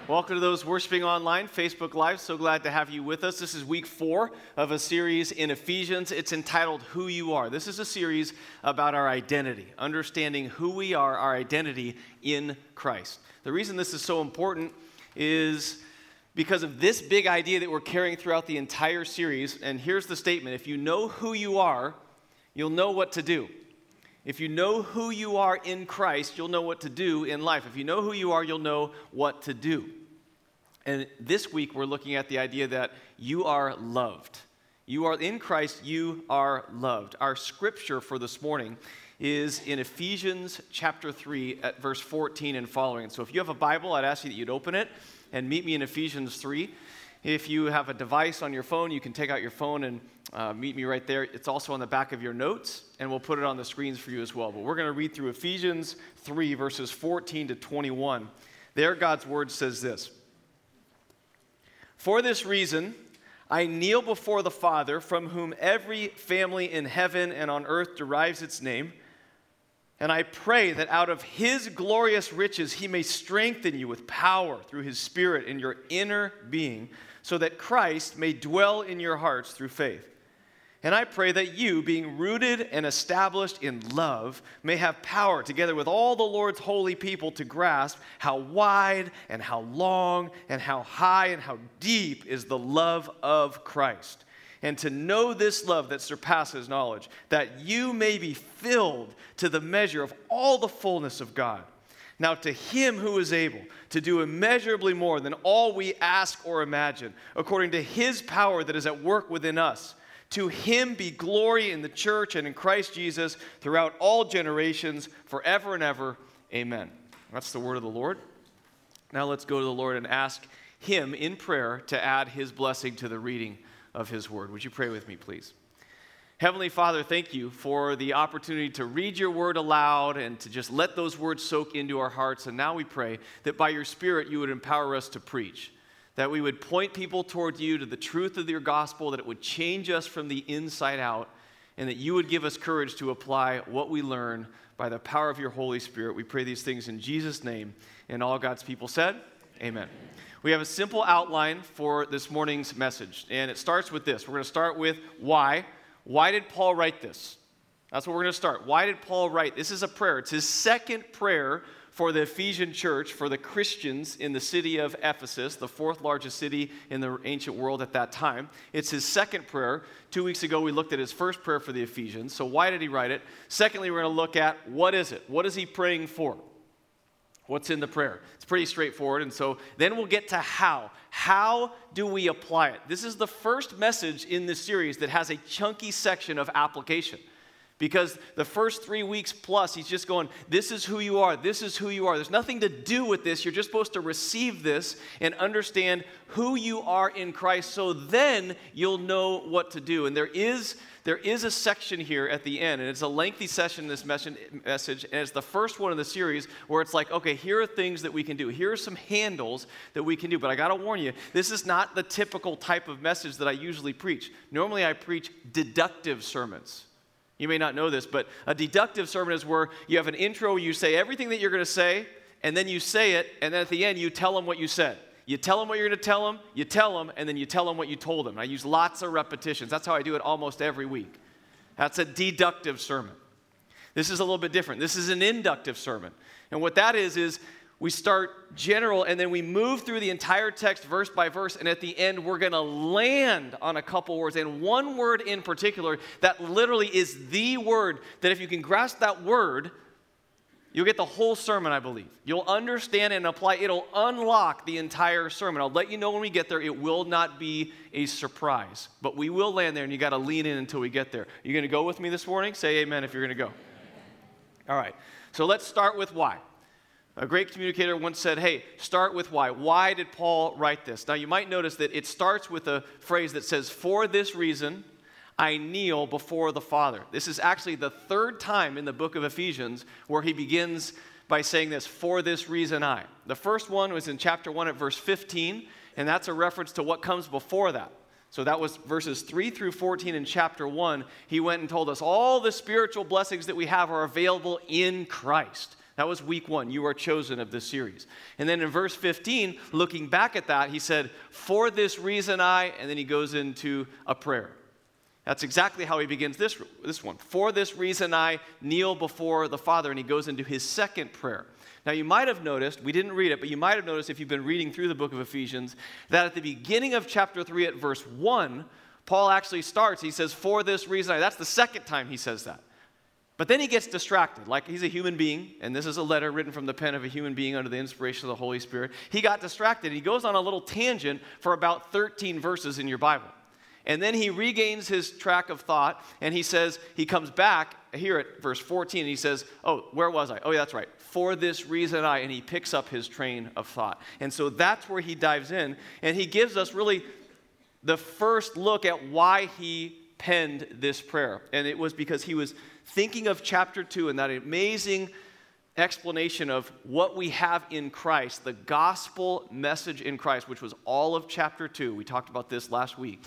Welcome to those worshiping online, Facebook Live. So glad to have you with us. This is week 4 of a series in Ephesians. It's entitled Who You Are. This is a series about our identity, understanding who we are, our identity in Christ. The reason this is so important is because of this big idea that we're carrying throughout the entire series. And here's the statement: if you know who you are, you'll know what to do. If you know who you are in Christ, you'll know what to do in life. If you know who you are, you'll know what to do. And this week, we're looking at the idea that you are loved. You are in Christ, you are loved. Our scripture for this morning is in Ephesians chapter 3 at verse 14 and following. So if you have a Bible, I'd ask you that you'd open it and meet me in Ephesians 3. If you have a device on your phone, you can take out your phone and meet me right there. It's also on the back of your notes, and we'll put it on the screens for you as well. But we're going to read through Ephesians 3, verses 14 to 21. There, God's word says this: "For this reason, I kneel before the Father, from whom every family in heaven and on earth derives its name. And I pray that out of his glorious riches he may strengthen you with power through his Spirit in your inner being, so that Christ may dwell in your hearts through faith. And I pray that you, being rooted and established in love, may have power, together with all the Lord's holy people, to grasp how wide and how long and how high and how deep is the love of Christ, and to know this love that surpasses knowledge, that you may be filled to the measure of all the fullness of God. Now to him who is able to do immeasurably more than all we ask or imagine, according to his power that is at work within us, to him be glory in the church and in Christ Jesus throughout all generations, forever and ever. Amen." That's the word of the Lord. Now let's go to the Lord and ask him in prayer to add his blessing to the reading of his word. Would you pray with me, please? Heavenly Father, thank you for the opportunity to read your word aloud and to just let those words soak into our hearts. And now we pray that by your Spirit you would empower us to preach, that we would point people toward you, to the truth of your gospel, that it would change us from the inside out, and that you would give us courage to apply what we learn by the power of your Holy Spirit. We pray these things in Jesus' name. And all God's people said, amen. We have a simple outline for this morning's message, and it starts with this. We're going to start with why. Why did Paul write this? That's what we're going to start. Why did Paul write? This is a prayer. It's his second prayer for the Ephesian church, for the Christians in the city of Ephesus, the fourth largest city in the ancient world at that time. It's his second prayer. 2 weeks ago, we looked at his first prayer for the Ephesians. So why did he write it? Secondly, we're going to look at what is it? What is he praying for? What's in the prayer? It's pretty straightforward. And so then we'll get to how. How do we apply it? This is the first message in this series that has a chunky section of application. Because the first 3 weeks plus, he's just going, this is who you are, this is who you are. There's nothing to do with this. You're just supposed to receive this and understand who you are in Christ, so then you'll know what to do. And there is a section here at the end, and it's a lengthy session in this message, and it's the first one in the series where it's like, okay, here are things that we can do. Here are some handles that we can do. But I got to warn you, this is not the typical type of message that I usually preach. Normally I preach deductive sermons. You may not know this, but a deductive sermon is where you have an intro, you say everything that you're going to say, and then you say it, and then at the end you tell them what you said. You tell them what you're going to tell them, you tell them, and then you tell them what you told them. I use lots of repetitions. That's how I do it almost every week. That's a deductive sermon. This is a little bit different. This is an inductive sermon. And what that is we start general, and then we move through the entire text verse by verse, and at the end, we're going to land on a couple words, and one word in particular that literally is the word that if you can grasp that word, you'll get the whole sermon, I believe. You'll understand and apply. It'll unlock the entire sermon. I'll let you know when we get there. It will not be a surprise, but we will land there, and you got to lean in until we get there. You going to go with me this morning? Say amen if you're going to go. All right, so let's start with why. A great communicator once said, hey, start with why. Why did Paul write this? Now, you might notice that it starts with a phrase that says, for this reason, I kneel before the Father. This is actually the third time in the book of Ephesians where he begins by saying this, for this reason I. The first one was in chapter 1 at verse 15, and that's a reference to what comes before that. So that was verses 3 through 14 in chapter 1. He went and told us all the spiritual blessings that we have are available in Christ. That was week 1. You are chosen of this series. And then in verse 15, looking back at that, he said, for this reason and then he goes into a prayer. That's exactly how he begins this one. For this reason I kneel before the Father, and he goes into his second prayer. Now you might have noticed, we didn't read it, but you might have noticed if you've been reading through the book of Ephesians, that at the beginning of chapter 3 at verse 1, Paul actually starts, he says, for this reason that's the second time he says that. But then he gets distracted, like he's a human being, and this is a letter written from the pen of a human being under the inspiration of the Holy Spirit. He got distracted, and he goes on a little tangent for about 13 verses in your Bible. And then he regains his track of thought, and he says, he comes back here at verse 14, and he says, oh, where was I? Oh, yeah, that's right. For this reason and he picks up his train of thought. And so that's where he dives in, and he gives us really the first look at why he penned this prayer. And it was because he was thinking of chapter 2 and that amazing explanation of what we have in Christ, the gospel message in Christ, which was all of chapter 2. We talked about this last week.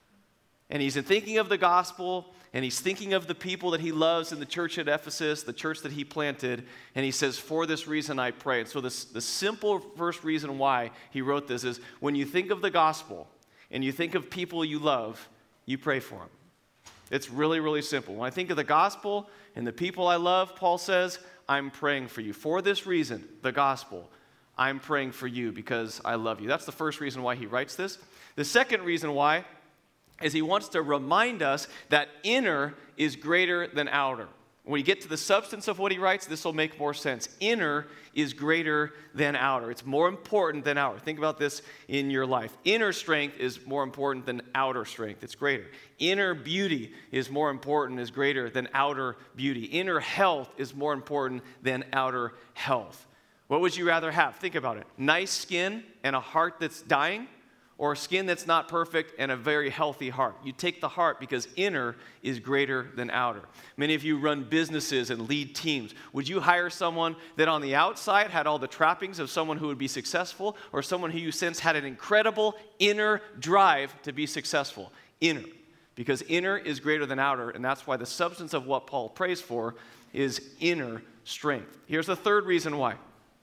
And he's thinking of the gospel, and he's thinking of the people that he loves in the church at Ephesus, the church that he planted, and he says, for this reason I pray. And so the simple first reason why he wrote this is when you think of the gospel and you think of people you love, you pray for them. It's really, really simple. When I think of the gospel and the people I love, Paul says, I'm praying for you. For this reason, the gospel, I'm praying for you because I love you. That's the first reason why he writes this. The second reason why is he wants to remind us that inner is greater than outer. When we get to the substance of what he writes, this will make more sense. Inner is greater than outer. It's more important than outer. Think about this in your life. Inner strength is more important than outer strength. It's greater. Inner beauty is more important, is greater than outer beauty. Inner health is more important than outer health. What would you rather have? Think about it. Nice skin and a heart that's dying, or skin that's not perfect and a very healthy heart? You take the heart because inner is greater than outer. Many of you run businesses and lead teams. Would you hire someone that on the outside had all the trappings of someone who would be successful, or someone who you sense had an incredible inner drive to be successful? Inner. Because inner is greater than outer, and that's why the substance of what Paul prays for is inner strength. Here's the third reason why.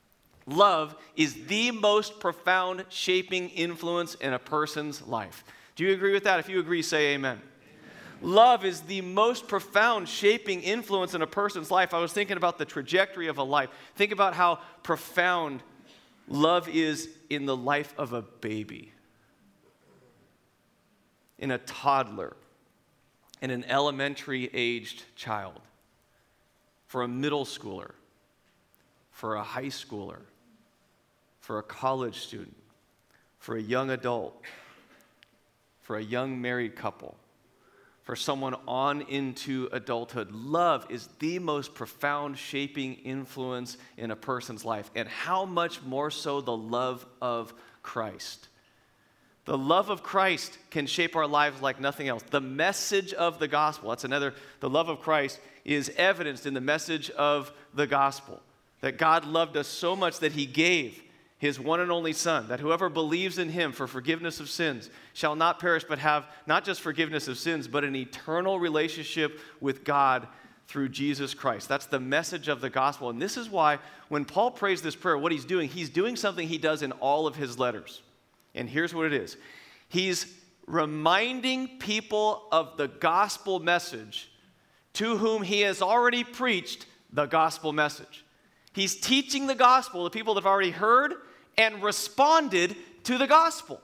Love is the most profound shaping influence in a person's life. Do you agree with that? If you agree, say amen. Love is the most profound shaping influence in a person's life. I was thinking about the trajectory of a life. Think about how profound love is in the life of a baby, in a toddler, in an elementary-aged child, for a middle schooler, for a high schooler, for a college student, for a young adult, for a young married couple, for someone on into adulthood. Love is the most profound shaping influence in a person's life. And how much more so the love of Christ. The love of Christ can shape our lives like nothing else. The message of the gospel, the love of Christ is evidenced in the message of the gospel. That God loved us so much that he gave his one and only Son, that whoever believes in him for forgiveness of sins shall not perish but have not just forgiveness of sins, but an eternal relationship with God through Jesus Christ. That's the message of the gospel. And this is why when Paul prays this prayer, what he's doing something he does in all of his letters. And here's what it is. He's reminding people of the gospel message to whom he has already preached the gospel message. He's teaching the gospel to people that have already heard and responded to the gospel.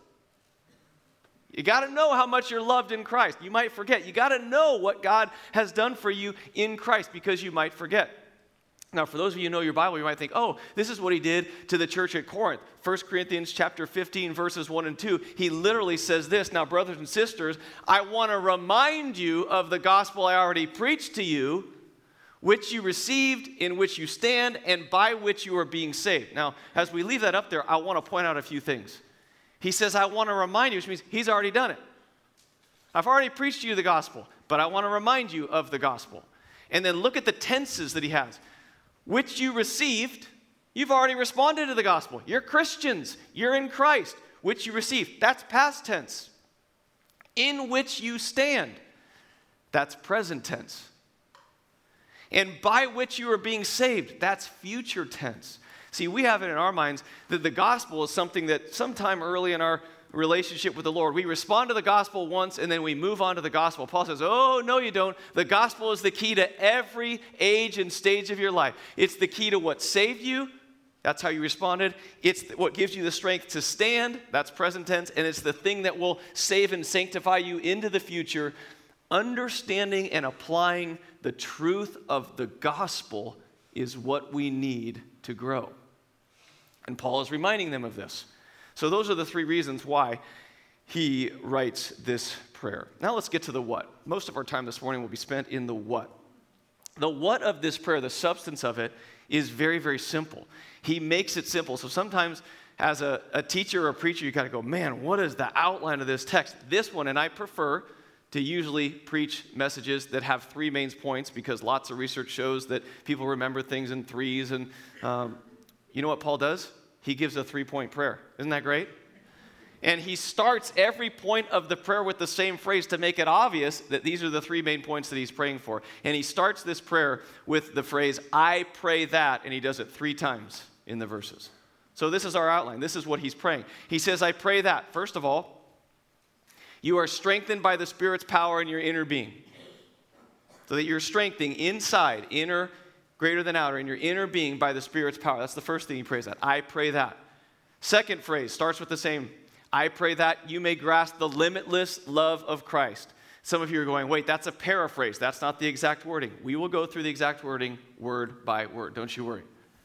You got to know how much you're loved in Christ. You might forget. You got to know what God has done for you in Christ, because you might forget. Now, for those of you who know your Bible, you might think, oh, this is what he did to the church at Corinth. 1 Corinthians chapter 15, verses 1 and 2. He literally says this, now, brothers and sisters, I want to remind you of the gospel I already preached to you, which you received, in which you stand, and by which you are being saved. Now, as we leave that up there, I want to point out a few things. He says, I want to remind you, which means he's already done it. I've already preached to you the gospel, but I want to remind you of the gospel. And then look at the tenses that he has. Which you received, you've already responded to the gospel. You're Christians. You're in Christ. Which you received, that's past tense. In which you stand, that's present tense. and by which you are being saved. That's future tense. See, we have it in our minds that the gospel is something that sometime early in our relationship with the Lord, we respond to the gospel once and then we move on to the gospel. Paul says, oh, no, you don't. The gospel is the key to every age and stage of your life. It's the key to what saved you. That's how you responded. It's what gives you the strength to stand. That's present tense. And it's the thing that will save and sanctify you into the future. Understanding and applying the truth of the gospel is what we need to grow. And Paul is reminding them of this. So those are the three reasons why he writes this prayer. Now let's get to the what. Most of our time this morning will be spent in the what. The what of this prayer, the substance of it, is very, very simple. He makes it simple. So sometimes as a teacher or a preacher, you got to go, man, what is the outline of this text? This one, and I prefer to usually preach messages that have three main points because lots of research shows that people remember things in threes. And you know what Paul does? He gives a three-point prayer. Isn't that great? And he starts every point of the prayer with the same phrase to make it obvious that these are the three main points that he's praying for. And he starts this prayer with the phrase, I pray that, and he does it 3 times in the verses. So this is our outline. This is what he's praying. He says, I pray that, first of all, you are strengthened by the Spirit's power in your inner being. So that you're strengthening inside, inner, greater than outer, in your inner being by the Spirit's power. That's the first thing he prays that. I pray that. Second phrase starts with the same, I pray that you may grasp the limitless love of Christ. Some of you are going, wait, that's a paraphrase. That's not the exact wording. We will go through the exact wording word by word. Don't you worry.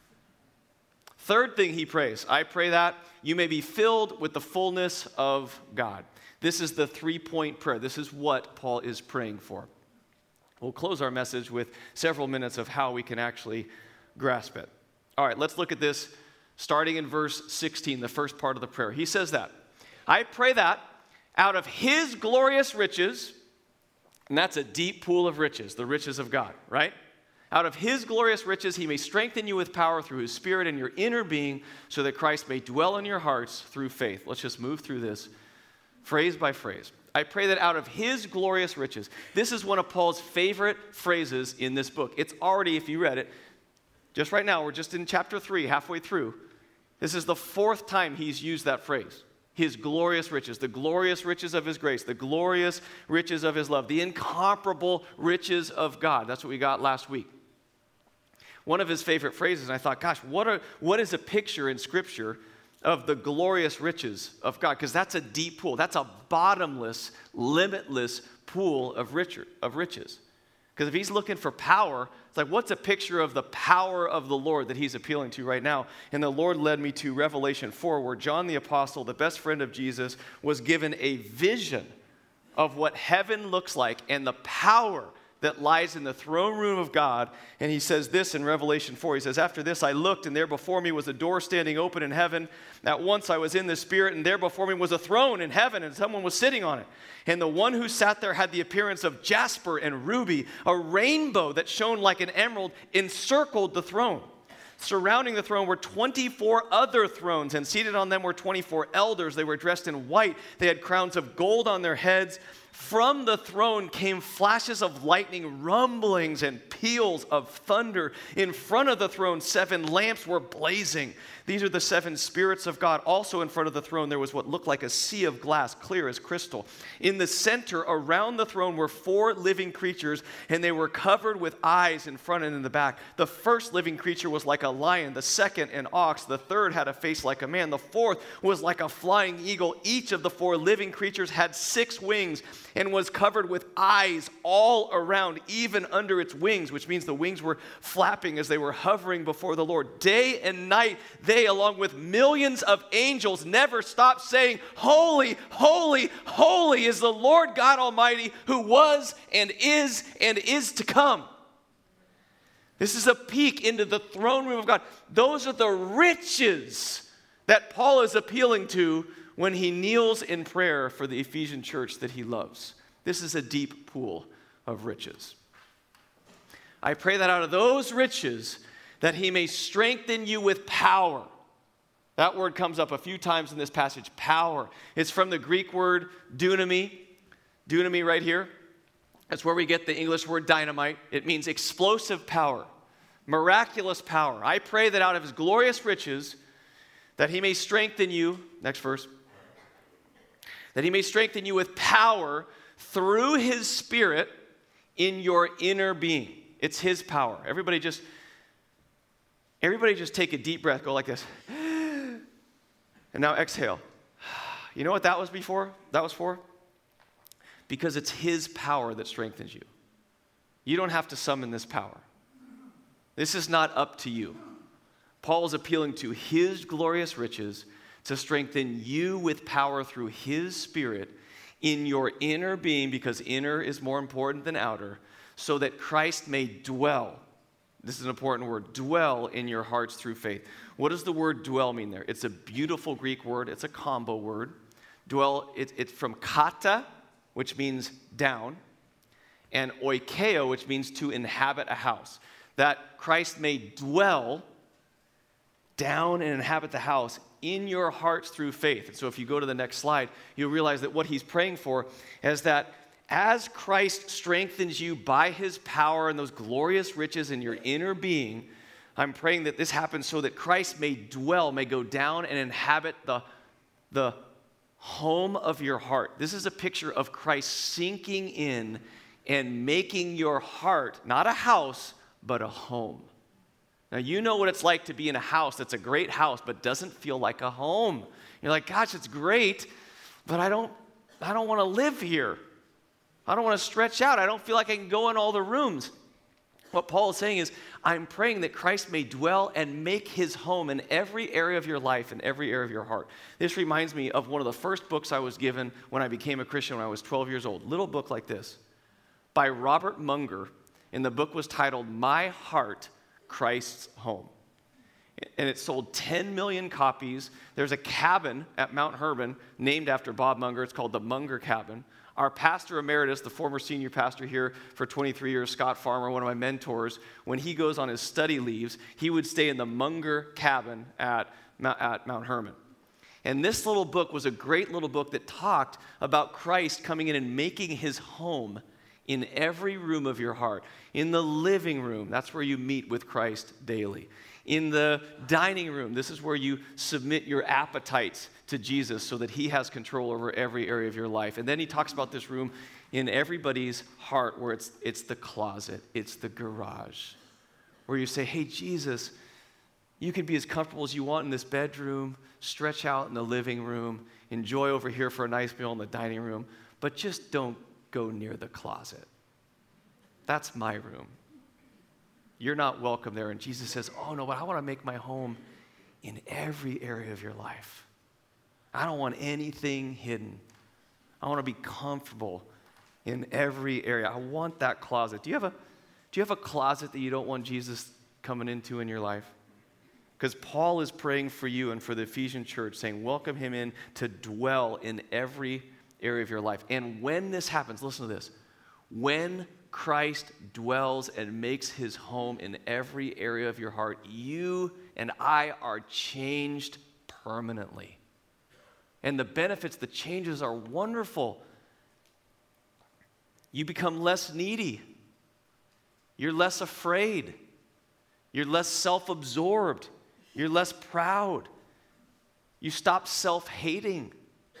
Third thing he prays, I pray that you may be filled with the fullness of God. This is the 3-point prayer. This is what Paul is praying for. We'll close our message with several minutes of how we can actually grasp it. All right, let's look at this starting in verse 16, the first part of the prayer. He says that, I pray that out of his glorious riches, and that's a deep pool of riches, the riches of God, right? Out of his glorious riches, he may strengthen you with power through his Spirit in your inner being so that Christ may dwell in your hearts through faith. Let's just move through this phrase by phrase. I pray that out of his glorious riches. This is one of Paul's favorite phrases in this book. It's already, if you read it, just right now, we're just in chapter 3, halfway through. This is the 4th time he's used that phrase. His glorious riches, the glorious riches of his grace, the glorious riches of his love, the incomparable riches of God. That's what we got last week. One of his favorite phrases, and I thought, gosh, what is a picture in Scripture of the glorious riches of God? Because that's a deep pool. That's a bottomless, limitless pool of riches. Because if he's looking for power, it's like, what's a picture of the power of the Lord that he's appealing to right now? And the Lord led me to Revelation 4, where John the Apostle, the best friend of Jesus, was given a vision of what heaven looks like and the power that lies in the throne room of God. And he says this in Revelation 4. He says, after this I looked, and there before me was a door standing open in heaven. At once I was in the Spirit, and there before me was a throne in heaven, and someone was sitting on it. And the one who sat there had the appearance of jasper and ruby. A rainbow that shone like an emerald encircled the throne. Surrounding the throne were 24 other thrones, and seated on them were 24 elders. They were dressed in white. They had crowns of gold on their heads. From the throne came flashes of lightning, rumblings, and peals of thunder. In front of the throne, 7 lamps were blazing. These are the 7 spirits of God. Also in front of the throne, there was what looked like a sea of glass, clear as crystal. In the center, around the throne, were 4 living creatures, and they were covered with eyes in front and in the back. The first living creature was like a lion, the second an ox, the third had a face like a man, the fourth was like a flying eagle. Each of the 4 living creatures had 6 wings and was covered with eyes all around, even under its wings, which means the wings were flapping as they were hovering before the Lord. Day and night, they, along with millions of angels, never stopped saying, holy, holy, holy is the Lord God Almighty, who was and is to come. This is a peek into the throne room of God. Those are the riches that Paul is appealing to when he kneels in prayer for the Ephesian church that he loves. This is a deep pool of riches. I pray that out of those riches that he may strengthen you with power. That word comes up a few times in this passage, power. It's from the Greek word dunami right here. That's where we get the English word dynamite. It means explosive power, miraculous power. I pray that out of his glorious riches, that he may strengthen you, next verse, that he may strengthen you with power through his Spirit in your inner being. It's his power. Everybody just take a deep breath, go like this. And now exhale. You know what that was before? That was for? Because it's his power that strengthens you. You don't have to summon this power. This is not up to you. Paul is appealing to his glorious riches to strengthen you with power through his Spirit in your inner being, because inner is more important than outer, so that Christ may dwell. This is an important word, dwell in your hearts through faith. What does the word dwell mean there? It's a beautiful Greek word. It's a combo word. Dwell, it's from kata, which means down, and oikeo, which means to inhabit a house. That Christ may dwell down and inhabit the house in your hearts through faith. And so if you go to the next slide, you'll realize that what he's praying for is that as Christ strengthens you by his power and those glorious riches in your inner being, I'm praying that this happens so that Christ may dwell, may go down and inhabit the home of your heart. This is a picture of Christ sinking in and making your heart, not a house, but a home. Now, you know what it's like to be in a house that's a great house, but doesn't feel like a home. You're like, gosh, it's great, but I don't want to live here. I don't want to stretch out. I don't feel like I can go in all the rooms. What Paul is saying is, I'm praying that Christ may dwell and make his home in every area of your life and every area of your heart. This reminds me of one of the first books I was given when I became a Christian when I was 12 years old. Little book like this by Robert Munger, and the book was titled, My Heart, Christ's Home. And it sold 10 million copies. There's a cabin at Mount Hermon named after Bob Munger. It's called the Munger Cabin. Our pastor emeritus, the former senior pastor here for 23 years, Scott Farmer, one of my mentors, when he goes on his study leaves, he would stay in the Munger Cabin at Mount Hermon. And this little book was a great little book that talked about Christ coming in and making his home in every room of your heart. In the living room, that's where you meet with Christ daily. In the dining room, this is where you submit your appetites to Jesus so that he has control over every area of your life. And then he talks about this room in everybody's heart where it's the closet, it's the garage, where you say, hey, Jesus, you can be as comfortable as you want in this bedroom, stretch out in the living room, enjoy over here for a nice meal in the dining room, but just don't go near the closet. That's my room. You're not welcome there. And Jesus says, oh no, but I want to make my home in every area of your life. I don't want anything hidden. I want to be comfortable in every area. I want that closet. Do you have a closet that you don't want Jesus coming into in your life? Because Paul is praying for you and for the Ephesian church, saying, welcome him in to dwell in every area of your life. And when this happens, listen to this. When Christ dwells and makes his home in every area of your heart, you and I are changed permanently. And the benefits, the changes are wonderful. You become less needy. You're less afraid. You're less self-absorbed. You're less proud. You stop self-hating.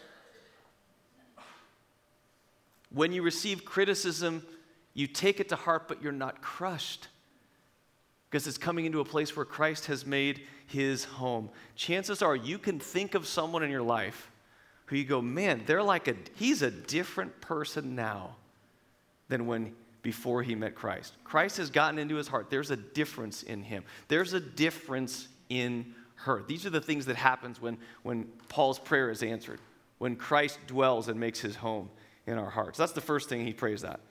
When you receive criticism, you take it to heart, but you're not crushed because it's coming into a place where Christ has made his home. Chances are you can think of someone in your life who you go, man, he's a different person now than before he met Christ. Christ has gotten into his heart. There's a difference in him. There's a difference in her. These are the things that happens when Paul's prayer is answered, when Christ dwells and makes his home in our hearts. That's the first thing he prays that.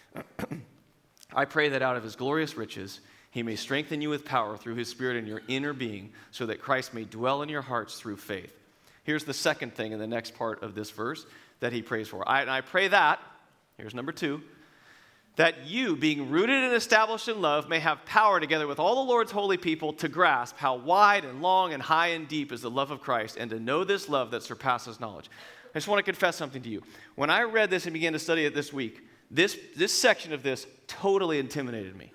I pray that out of his glorious riches, he may strengthen you with power through his Spirit in your inner being, so that Christ may dwell in your hearts through faith. Here's the second thing in the next part of this verse that he prays for. I pray that, here's number 2, that you, being rooted and established in love, may have power together with all the Lord's holy people to grasp how wide and long and high and deep is the love of Christ, and to know this love that surpasses knowledge. I just want to confess something to you. When I read this and began to study it this week, this section of this totally intimidated me.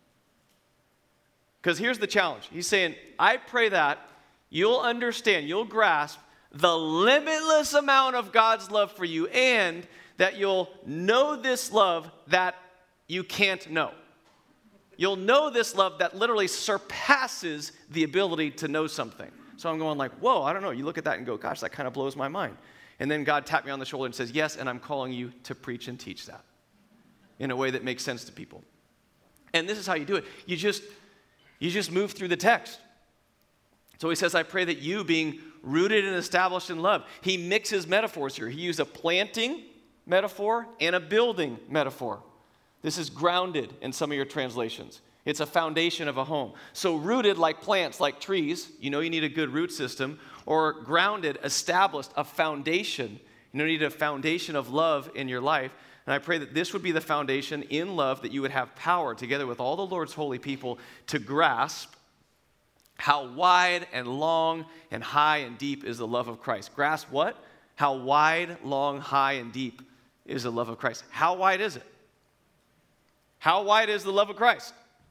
Because here's the challenge. He's saying, I pray that you'll understand, you'll grasp the limitless amount of God's love for you, and that you'll know this love that you can't know. You'll know this love that literally surpasses the ability to know something. So I'm going like, whoa, I don't know. You look at that and go, gosh, that kind of blows my mind. And then God tapped me on the shoulder and says, yes, and I'm calling you to preach and teach that in a way that makes sense to people. And this is how you do it. You just move through the text. So he says, I pray that you, being rooted and established in love. He mixes metaphors here. He used a planting metaphor and a building metaphor. This is grounded in some of your translations. It's a foundation of a home. So rooted like plants, like trees, you know you need a good root system, or grounded, established, a foundation. You need a foundation of love in your life. And I pray that this would be the foundation in love, that you would have power together with all the Lord's holy people to grasp how wide and long and high and deep is the love of Christ. Grasp what? How wide, long, high, and deep is the love of Christ. How wide is it? How wide is the love of Christ?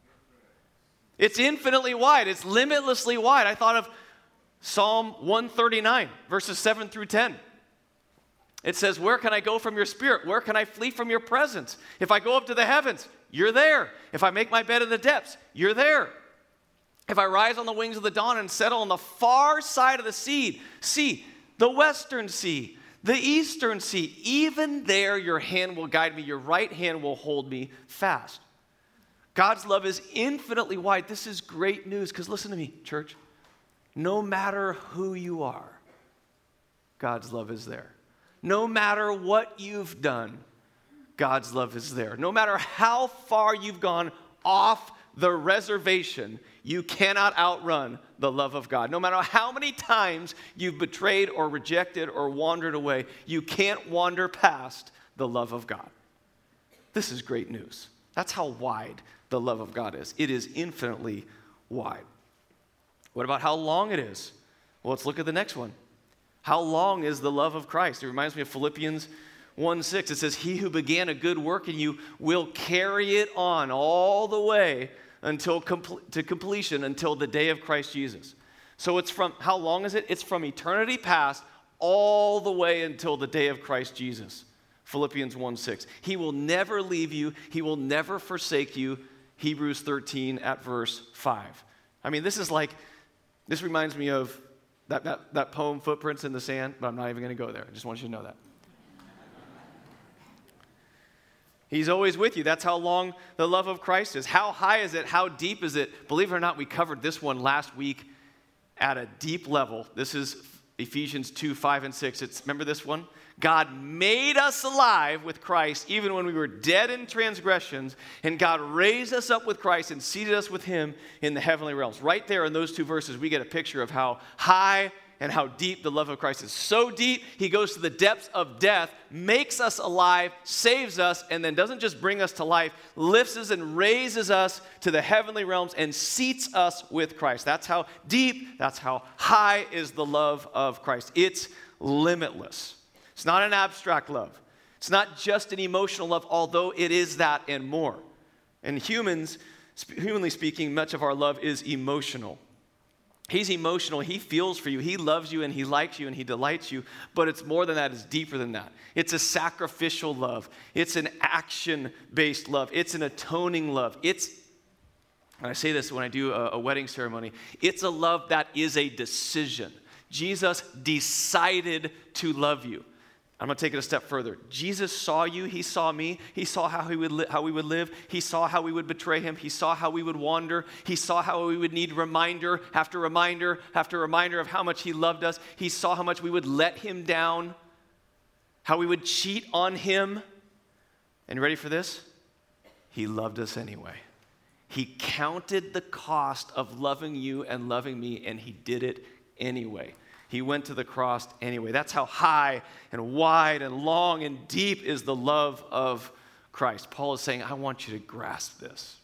It's infinitely wide. It's limitlessly wide. I thought of Psalm 139, verses 7 through 10. It says, where can I go from your spirit? Where can I flee from your presence? If I go up to the heavens, you're there. If I make my bed in the depths, you're there. If I rise on the wings of the dawn and settle on the far side of the sea, the western sea, the eastern sea, even there your hand will guide me, your right hand will hold me fast. God's love is infinitely wide. This is great news, because listen to me, church. No matter who you are, God's love is there. No matter what you've done, God's love is there. No matter how far you've gone off the reservation, you cannot outrun the love of God. No matter how many times you've betrayed or rejected or wandered away, you can't wander past the love of God. This is great news. That's how wide the love of God is. It is infinitely wide. What about how long it is? Well, let's look at the next one. How long is the love of Christ? It reminds me of Philippians 1:6. It says, he who began a good work in you will carry it on all the way until to completion, until the day of Christ Jesus. So it's from, how long is it? It's from eternity past all the way until the day of Christ Jesus. Philippians 1:6. He will never leave you. He will never forsake you. Hebrews 13 at verse 5. I mean, this reminds me of that poem, Footprints in the Sand, but I'm not even going to go there. I just want you to know that. He's always with you. That's how long the love of Christ is. How high is it? How deep is it? Believe it or not, we covered this one last week at a deep level. This is Ephesians 2:5 and 6. Remember this one? God made us alive with Christ even when we were dead in transgressions, and God raised us up with Christ and seated us with him in the heavenly realms. Right there in those two verses, we get a picture of how high and how deep the love of Christ is. So deep, he goes to the depths of death, makes us alive, saves us, and then doesn't just bring us to life, lifts us and raises us to the heavenly realms and seats us with Christ. That's how deep, that's how high is the love of Christ. It's limitless. It's not an abstract love. It's not just an emotional love, although it is that and more. And humanly speaking, much of our love is emotional. He's emotional. He feels for you. He loves you and he likes you and he delights you. But it's more than that. It's deeper than that. It's a sacrificial love. It's an action-based love. It's an atoning love. And I say this when I do a wedding ceremony, it's a love that is a decision. Jesus decided to love you. I'm going to take it a step further. Jesus saw you. He saw me. He saw how we would live. He saw how we would betray him. He saw how we would wander. He saw how we would need reminder after reminder after reminder of how much he loved us. He saw how much we would let him down, how we would cheat on him. And you ready for this? He loved us anyway. He counted the cost of loving you and loving me, and he did it anyway. He went to the cross anyway. That's how high and wide and long and deep is the love of Christ. Paul is saying, I want you to grasp this.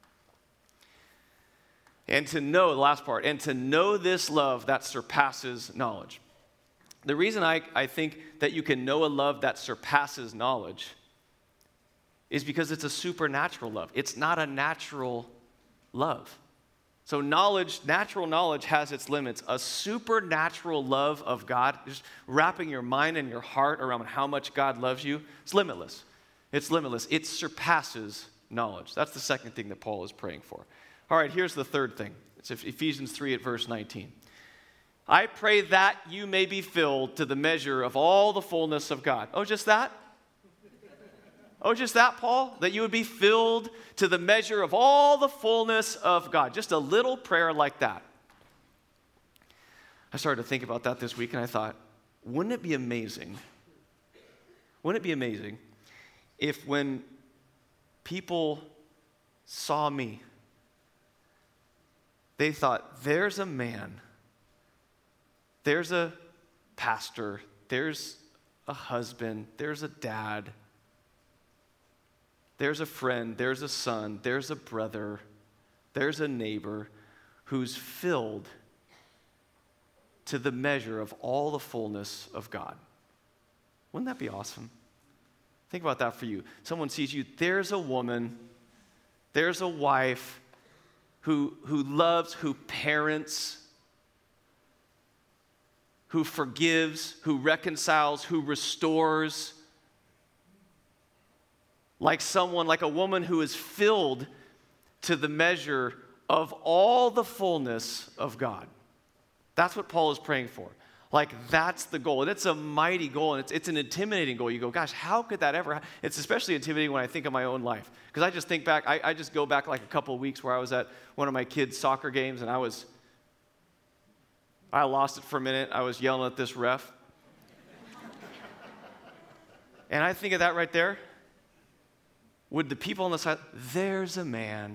And to know, the last part, and to know this love that surpasses knowledge. The reason I think that you can know a love that surpasses knowledge is because it's a supernatural love. It's not a natural love. So natural knowledge has its limits. A supernatural love of God, just wrapping your mind and your heart around how much God loves you, it's limitless. It's limitless. It surpasses knowledge. That's the second thing that Paul is praying for. All right, here's the third thing. It's Ephesians 3 at verse 19. I pray that you may be filled to the measure of all the fullness of God. Oh, just that? Oh, just that, Paul? That you would be filled to the measure of all the fullness of God. Just a little prayer like that. I started to think about that this week, and I thought, wouldn't it be amazing? Wouldn't it be amazing if when people saw me, they thought, there's a man, there's a pastor, there's a husband, there's a dad, there's a friend, there's a son, there's a brother, there's a neighbor who's filled to the measure of all the fullness of God. Wouldn't that be awesome? Think about that for you. Someone sees you, there's a woman, there's a wife who loves, who parents, who forgives, who reconciles, who restores. Like a woman who is filled to the measure of all the fullness of God. That's what Paul is praying for. Like, that's the goal. And it's a mighty goal, and it's an intimidating goal. You go, gosh, how could that ever happen? It's especially intimidating when I think of my own life. Because I just think back, I just go back like a couple of weeks where I was at one of my kids' soccer games, and I lost it for a minute. I was yelling at this ref. And I think of that right there. Would the people on the side, there's a man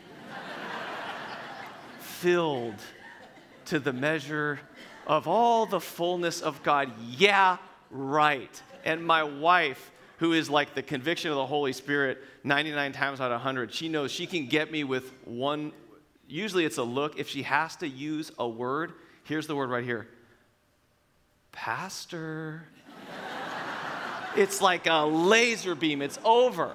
filled to the measure of all the fullness of God. Yeah, right. And my wife, who is like the conviction of the Holy Spirit 99 times out of 100, she knows she can get me with one, usually it's a look. If she has to use a word, here's the word right here. Pastor. It's like a laser beam. It's over.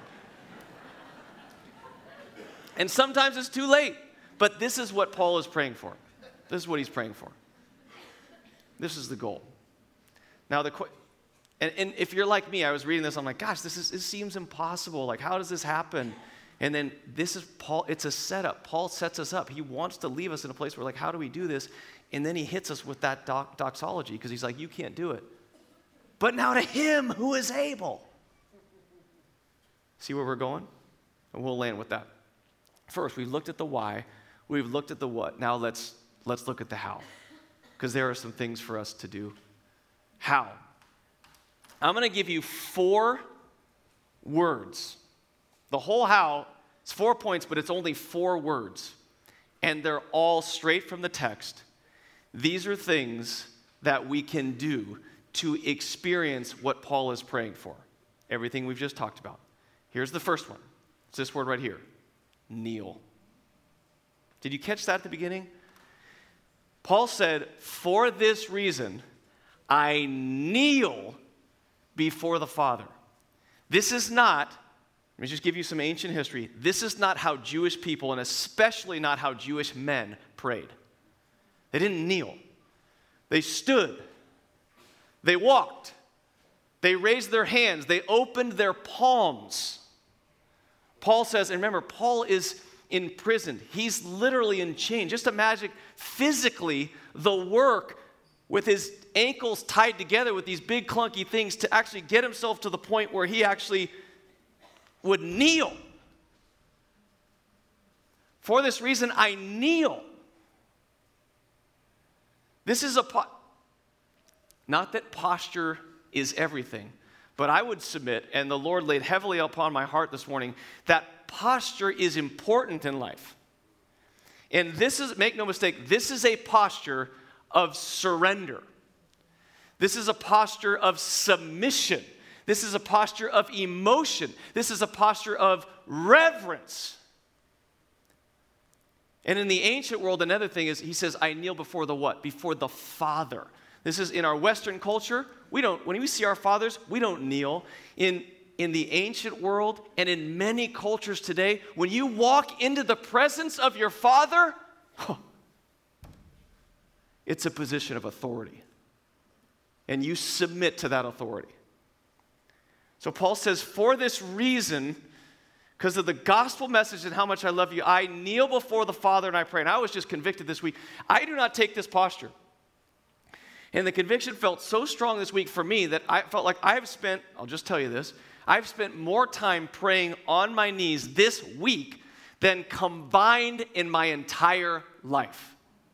And sometimes it's too late. But this is what Paul is praying for. This is what he's praying for. This is the goal. Now, and if you're like me, I was reading this, I'm like, gosh, this seems impossible. Like, how does this happen? And then this is Paul, it's a setup. Paul sets us up. He wants to leave us in a place where, like, how do we do this? And then he hits us with that doxology because he's like, you can't do it. But now to him who is able. See where we're going? And we'll land with that. First, we've looked at the why. We've looked at the what. Now let's look at the how. Because there are some things for us to do. How? I'm going to give you 4 words. The whole how is 4 points, but it's only 4 words. And they're all straight from the text. These are things that we can do to experience what Paul is praying for. Everything we've just talked about. Here's the first one. It's this word right here. Kneel. Did you catch that at the beginning? Paul said, for this reason, I kneel before the Father. This is not, let me just give you some ancient history. This is not how Jewish people, and especially not how Jewish men prayed. They didn't kneel. They stood. They walked. They raised their hands. They opened their palms. Paul says, and remember, Paul is in prison. He's literally in chains. Just imagine physically the work with his ankles tied together with these big clunky things to actually get himself to the point where he actually would kneel. For this reason, I kneel. This is not that posture is everything, but I would submit, and the Lord laid heavily upon my heart this morning, that posture is important in life. And this is, make no mistake, this is a posture of surrender. This is a posture of submission. This is a posture of emotion. This is a posture of reverence. And in the ancient world, another thing is, he says, I kneel before the what? Before the Father. This is in our Western culture. When we see our fathers, we don't kneel. In in the ancient world and in many cultures today, when you walk into the presence of your Father, it's a position of authority. And you submit to that authority. So Paul says, for this reason, because of the gospel message and how much I love you, I kneel before the Father and I pray. And I was just convicted this week. I do not take this posture. And the conviction felt so strong this week for me that I felt like I've spent, I'll just tell you this, I've spent more time praying on my knees this week than combined in my entire life.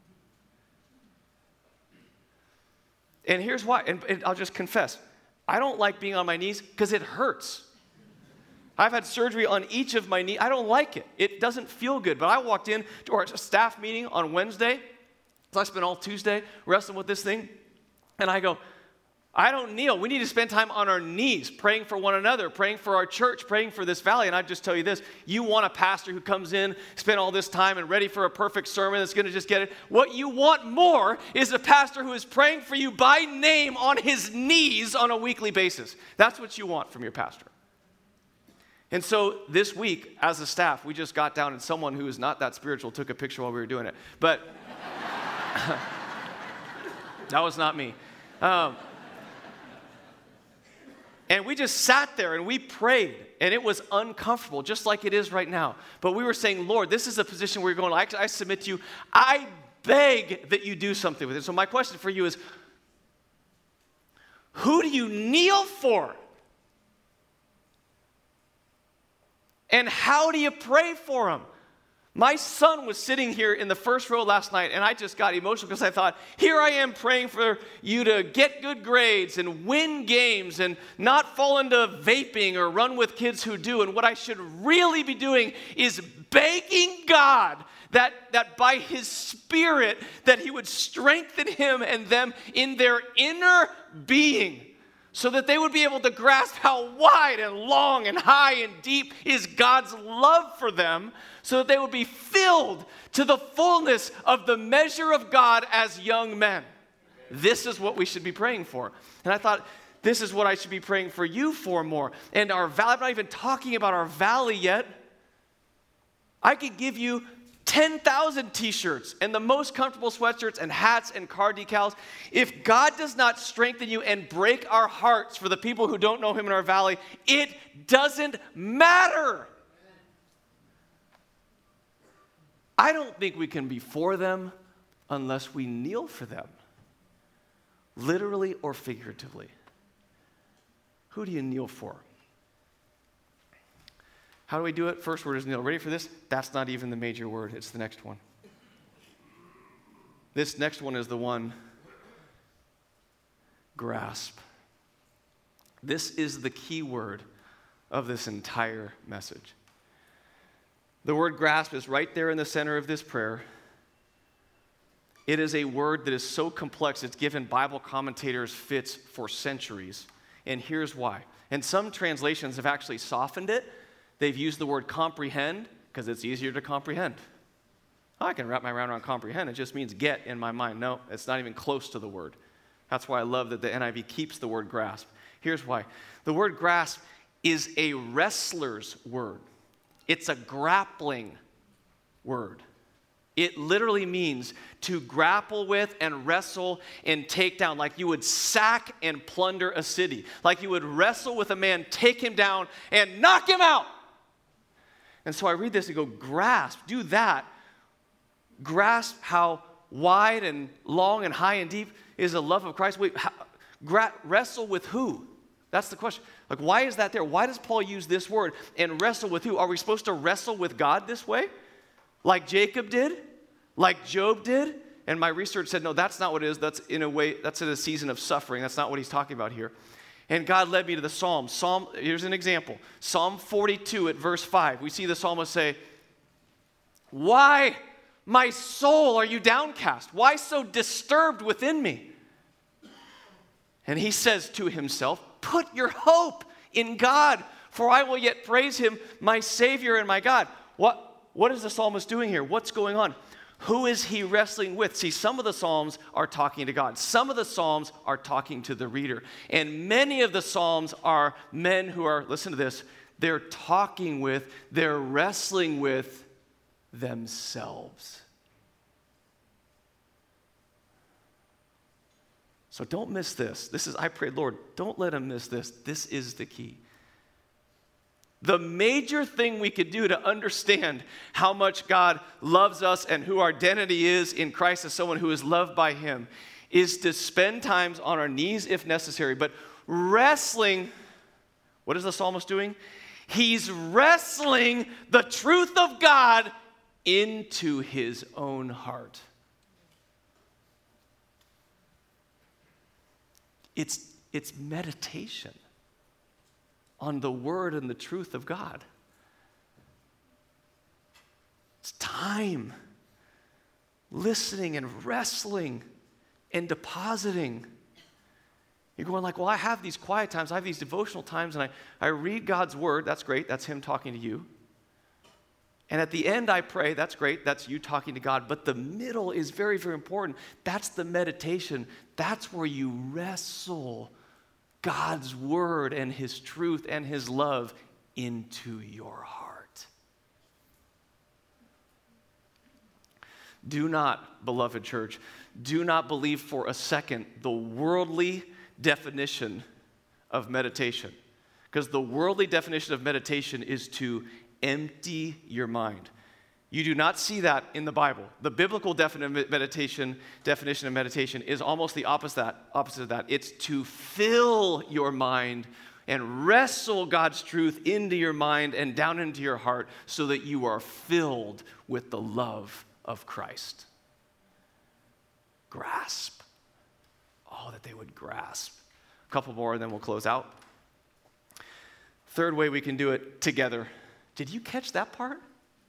And here's why, and I'll just confess. I don't like being on my knees because it hurts. I've had surgery on each of my knees. I don't like it. It doesn't feel good. But I walked in to our staff meeting on Wednesday. So I spent all Tuesday wrestling with this thing. And I go, I don't kneel. We need to spend time on our knees, praying for one another, praying for our church, praying for this valley. And I just tell you this, you want a pastor who comes in, spend all this time and ready for a perfect sermon that's going to just get it. What you want more is a pastor who is praying for you by name on his knees on a weekly basis. That's what you want from your pastor. And so this week, as a staff, we just got down and someone who is not that spiritual took a picture while we were doing it. But that was not me. And we just sat there and we prayed, and it was uncomfortable, just like it is right now. But we were saying, Lord, this is a position where you're going, I submit to you. I beg that you do something with it. So my question for you is, who do you kneel for? And how do you pray for him? My son was sitting here in the first row last night, and I just got emotional because I thought, here I am praying for you to get good grades and win games and not fall into vaping or run with kids who do. And what I should really be doing is begging God that by his Spirit, that he would strengthen him and them in their inner being, so that they would be able to grasp how wide and long and high and deep is God's love for them, so that they would be filled to the fullness of the measure of God as young men. This is what we should be praying for. And I thought, this is what I should be praying for you for more. And our valley, I'm not even talking about our valley yet. I could give you 10,000 t-shirts and the most comfortable sweatshirts and hats and car decals. If God does not strengthen you and break our hearts for the people who don't know him in our valley, it doesn't matter. I don't think we can be for them unless we kneel for them, literally or figuratively. Who do you kneel for? How do we do it? First word is kneel. Ready for this? That's not even the major word. It's the next one. This next one is the one, grasp. This is the key word of this entire message. The word grasp is right there in the center of this prayer. It is a word that is so complex, it's given Bible commentators fits for centuries. And here's why. And some translations have actually softened it. They've used the word comprehend because it's easier to comprehend. I can wrap my mind around comprehend. It just means get in my mind. No, it's not even close to the word. That's why I love that the NIV keeps the word grasp. Here's why. The word grasp is a wrestler's word. It's a grappling word. It literally means to grapple with and wrestle and take down, like you would sack and plunder a city, like you would wrestle with a man, take him down, and knock him out. And so I read this and go, grasp, do that. Grasp how wide and long and high and deep is the love of Christ. Wait, wrestle with who? That's the question. Like, why is that there? Why does Paul use this word and wrestle with who? Are we supposed to wrestle with God this way? Like Jacob did? Like Job did? And my research said, no, that's not what it is. That's in a way, that's in a season of suffering. That's not what he's talking about here. And God led me to the Psalms. Here's an example. Psalm 42 at verse 5. We see the psalmist say, why, my soul, are you downcast? Why so disturbed within me? And he says to himself, put your hope in God, for I will yet praise him, my Savior and my God. What is the psalmist doing here? What's going on? Who is he wrestling with? See, some of the Psalms are talking to God. Some of the Psalms are talking to the reader. And many of the Psalms are men who are, listen to this, they're wrestling with themselves. So don't miss this. I pray, Lord, don't let him miss this. This is the key. The major thing we could do to understand how much God loves us and who our identity is in Christ as someone who is loved by him is to spend times on our knees if necessary. But wrestling, what is the psalmist doing? He's wrestling the truth of God into his own heart. It's meditation on the word and the truth of God. It's time listening and wrestling and depositing. You're going like, well, I have these quiet times, I have these devotional times, and I read God's word. That's great. That's him talking to you. And at the end, I pray. That's great. That's you talking to God. But the middle is very, very important. That's the meditation. That's where you wrestle God's word and his truth and his love into your heart. Do not, beloved church, do not believe for a second the worldly definition of meditation. Because the worldly definition of meditation is to empty your mind. You do not see that in the Bible. The biblical definition of meditation is almost the opposite of that. It's to fill your mind and wrestle God's truth into your mind and down into your heart so that you are filled with the love of Christ. Grasp. Oh, that they would grasp. A couple more and then we'll close out. Third way we can do it together. Did you catch that part?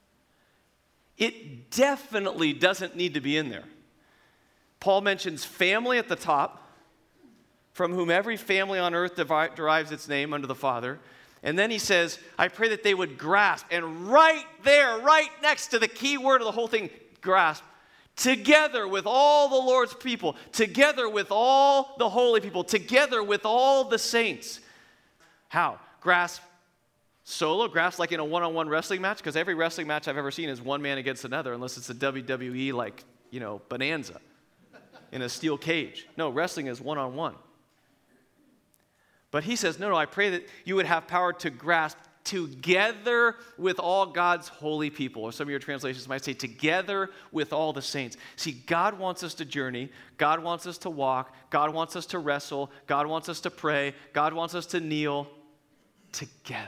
It definitely doesn't need to be in there. Paul mentions family at the top, from whom every family on earth derives its name under the Father. And then he says, I pray that they would grasp. And right there, right next to the key word of the whole thing, grasp, together with all the Lord's people, together with all the holy people, together with all the saints. How? Grasp solo, grasp like in a one-on-one wrestling match, because every wrestling match I've ever seen is one man against another, unless it's a WWE like, Bonanza in a steel cage. No, wrestling is one-on-one. But he says, no, I pray that you would have power to grasp together with all God's holy people. Or some of your translations might say together with all the saints. See, God wants us to journey. God wants us to walk. God wants us to wrestle. God wants us to pray. God wants us to kneel together.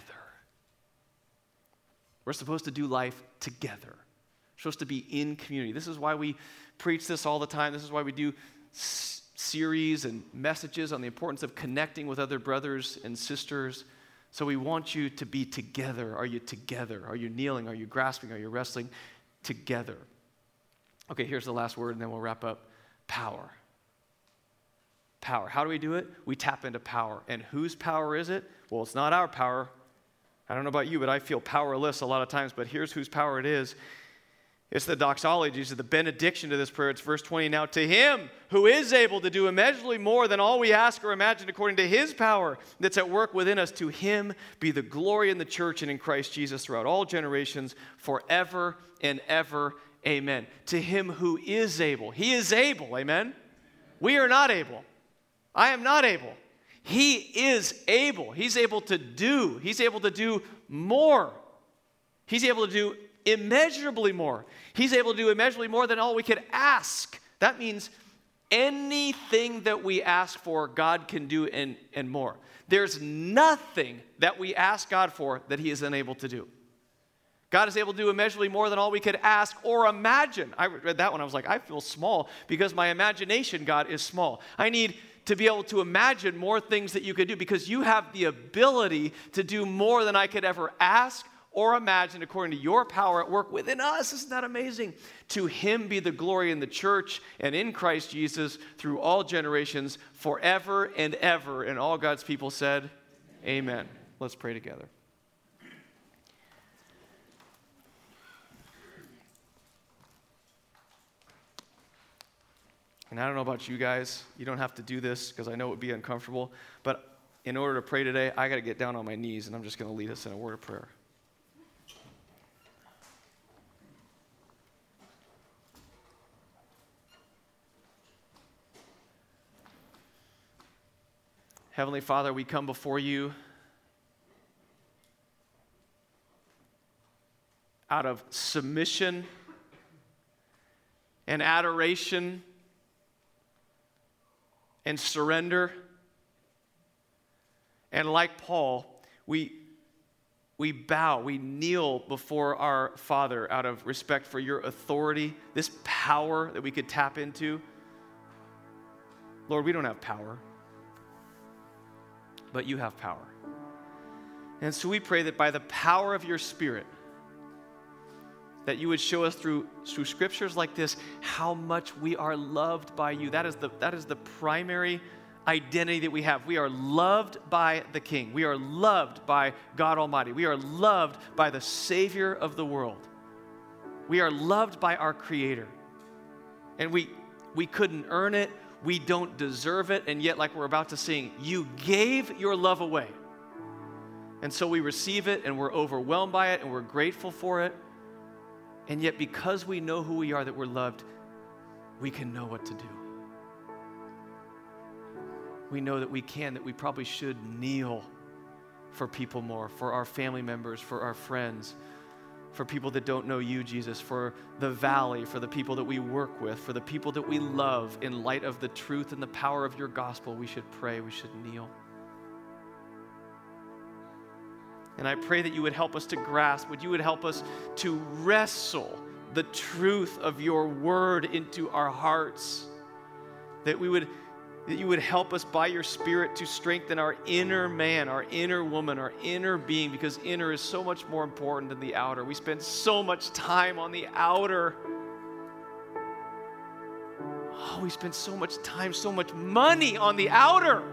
We're supposed to do life together. We're supposed to be in community. This is why we preach this all the time. This is why we do series and messages on the importance of connecting with other brothers and sisters. So we want you to be together. Are you together? Are you kneeling? Are you grasping? Are you wrestling? Together. Okay, here's the last word, and then we'll wrap up. Power. Power. How do we do it? We tap into power. And whose power is it? Well, it's not our power. I don't know about you, but I feel powerless a lot of times, but here's whose power it is. It's the doxology, it's the benediction to this prayer. It's verse 20. Now to him who is able to do immeasurably more than all we ask or imagine according to his power that's at work within us, to him be the glory in the church and in Christ Jesus throughout all generations, forever and ever. Amen. To him who is able. He is able. Amen. We are not able. I am not able. He is able. He's able to do. He's able to do more. He's able to do immeasurably more. He's able to do immeasurably more than all we could ask. That means anything that we ask for, God can do and more. There's nothing that we ask God for that he is unable to do. God is able to do immeasurably more than all we could ask or imagine. I read that one. I was like, I feel small because my imagination, God, is small. I need to be able to imagine more things that you could do because you have the ability to do more than I could ever ask or imagine according to your power at work within us. Isn't that amazing? To him be the glory in the church and in Christ Jesus through all generations, forever and ever. And all God's people said, amen. Let's pray together. And I don't know about you guys. You don't have to do this because I know it would be uncomfortable. But in order to pray today, I got to get down on my knees, and I'm just going to lead us in a word of prayer. Heavenly Father, we come before you out of submission and adoration and surrender. And like Paul, we bow, we kneel before our Father out of respect for your authority, this power that we could tap into. Lord, we don't have power, but you have power. And so we pray that by the power of your Spirit, that you would show us through scriptures like this how much we are loved by you. That is the primary identity that we have. We are loved by the King. We are loved by God Almighty. We are loved by the Savior of the world. We are loved by our Creator. And we couldn't earn it. We don't deserve it. And yet, like we're about to sing, you gave your love away. And so we receive it, and we're overwhelmed by it, and we're grateful for it. And yet, because we know who we are, that we're loved, we can know what to do. We know that we probably should kneel for people more, for our family members, for our friends, for people that don't know you, Jesus, for the valley, for the people that we work with, for the people that we love. In light of the truth and the power of your gospel, we should pray, we should kneel. And I pray that you would help us to grasp, you would help us to wrestle the truth of your word into our hearts, that you would help us by your Spirit to strengthen our inner man, our inner woman, our inner being, because inner is so much more important than the outer. We spend so much time on the outer. Oh, we spend so much time, so much money on the outer.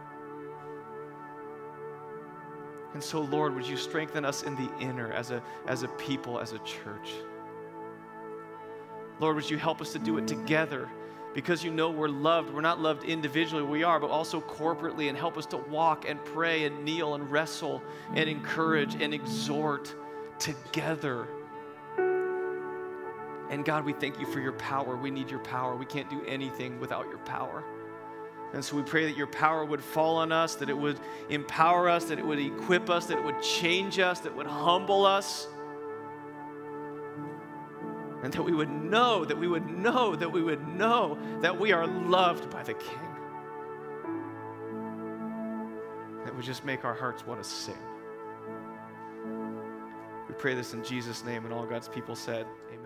And so, Lord, would you strengthen us in the inner as a people, as a church? Lord, would you help us to do it together? Because you know we're loved. We're not loved individually, we are, but also corporately, and help us to walk and pray and kneel and wrestle and encourage and exhort together. And God, we thank you for your power. We need your power. We can't do anything without your power. And so we pray that your power would fall on us, that it would empower us, that it would equip us, that it would change us, that it would humble us. And that we would know that we are loved by the King. That would just make our hearts want to sing. We pray this in Jesus' name, and all God's people said, amen.